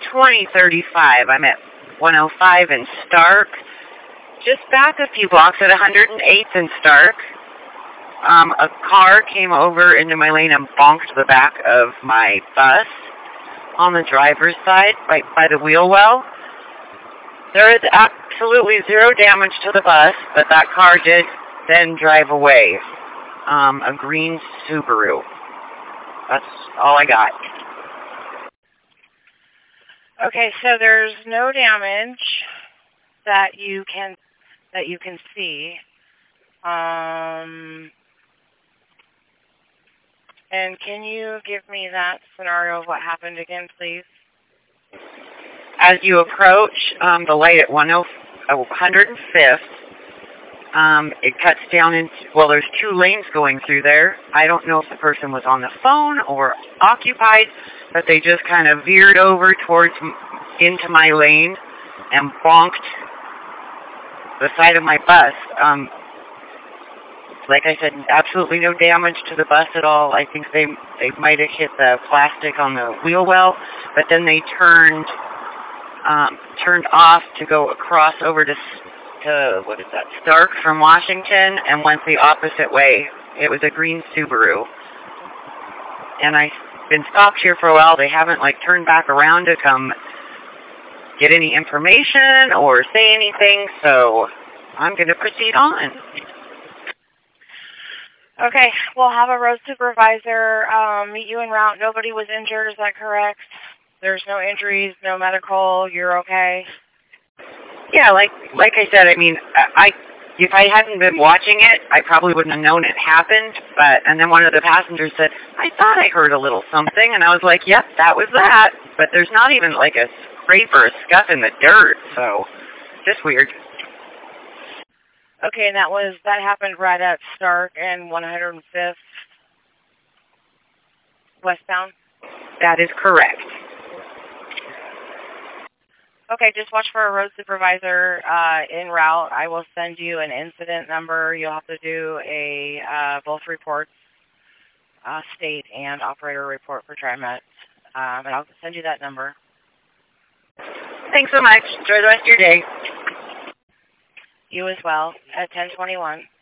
2035. I'm at 105 in Stark. Just back a few blocks at 108th and Stark. A car came over into my lane and bonked the back of my bus on the driver's side, right by the wheel well. There is absolutely zero damage to the bus, but that car did then drive away. A green Subaru. That's all I got. Okay, so there's no damage that you can see. And can you give me that scenario of what happened again, please? As you approach the light at 105th, it cuts down into, well, there's two lanes going through there. I don't know if the person was on the phone or occupied, but they just kind of veered over into my lane and bonked the side of my bus. Like I said, absolutely no damage to the bus at all. I think they might have hit the plastic on the wheel well, but then they turned off to go across over to what is that, Stark from Washington, and went the opposite way. It was a green Subaru. And I've been stopped here for a while. They haven't turned back around to come get any information or say anything, so I'm going to proceed on. Okay, we'll have a road supervisor meet you en route. Nobody was injured, is that correct? There's no injuries, no medical, you're okay? Yeah, like I said, I mean, if I hadn't been watching it, I probably wouldn't have known it happened, and then one of the passengers said, I thought I heard a little something, and I was like, yep, that was that, but there's not even a scrape or a scuff in the dirt, so just weird. Okay, and that happened right at Stark and 105th westbound? That is correct. Okay, just watch for a road supervisor en route. I will send you an incident number. You'll have to do both reports, state and operator report for TriMet, and I'll send you that number. Thanks so much. Enjoy the rest of your day. You as well, at 10:21.